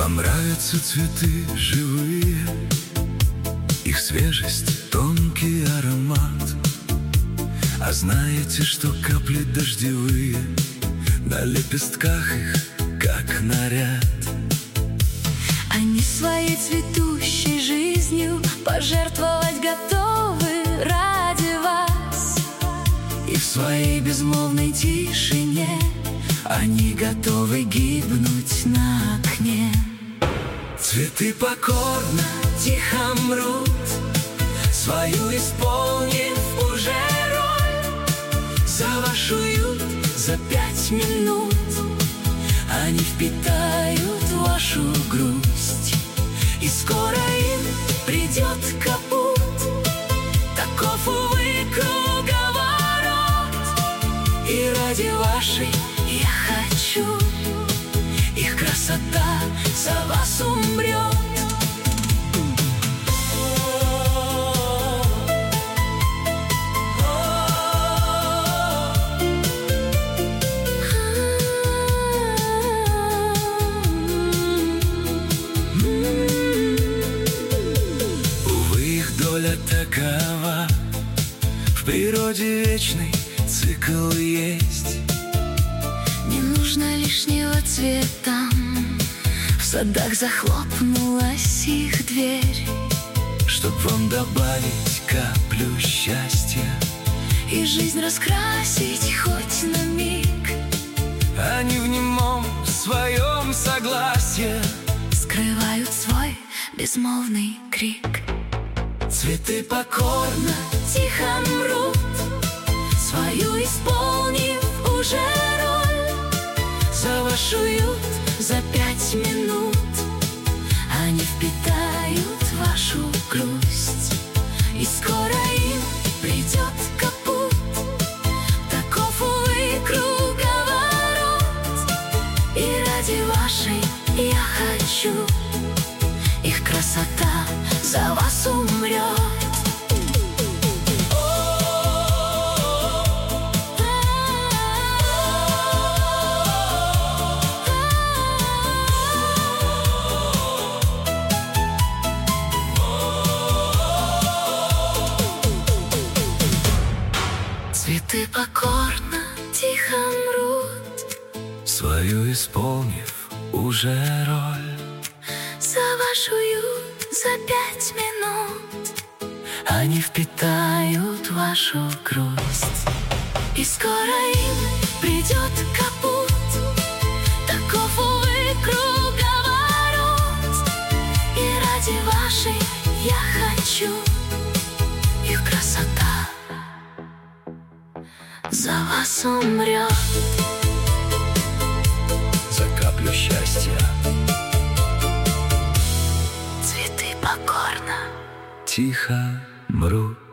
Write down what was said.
Вам нравятся цветы живые, их свежесть, тонкий аромат. А знаете, что капли дождевые на лепестках их, как наряд? Они своей цветущей жизнью пожертвовать готовы ради вас. И в своей безмолвной тишине они готовы гибнуть на окне. Цветы покорно, тихо мрут, свою исполнив уже роль. За ваш уют, за 5 минут они впитают вашу грусть. И скоро им придет капут. Таков, увы, круговорот. И ради вашей я хочу, их красота за вас умрет. Увы, их доля такова, в природе вечный цикл есть. Не нужно лишнего цвета, в садах захлопнулась их дверь. Чтоб вам добавить каплю счастья И жизнь раскрасить хоть на миг, они в немом своем согласии скрывают свой безмолвный крик. Цветы покорно, Тихо мрут, свою исполнив уже роль. за ваш уют, За 5 минут они впитают вашу грусть. И скоро им придет капут. Таков, увы, круговорот. И ради вашей я хочу, их красота за вас умрет. Цветы покорно, тихо мрут, свою исполнив уже роль. за ваш уют, за 5 минут Они впитают вашу грусть. И скоро им придет капут. Таков, увы, круговорот. И ради вашей я хочу, их красота за вас умрет. за каплю счастья Цветы покорно, тихо мрут.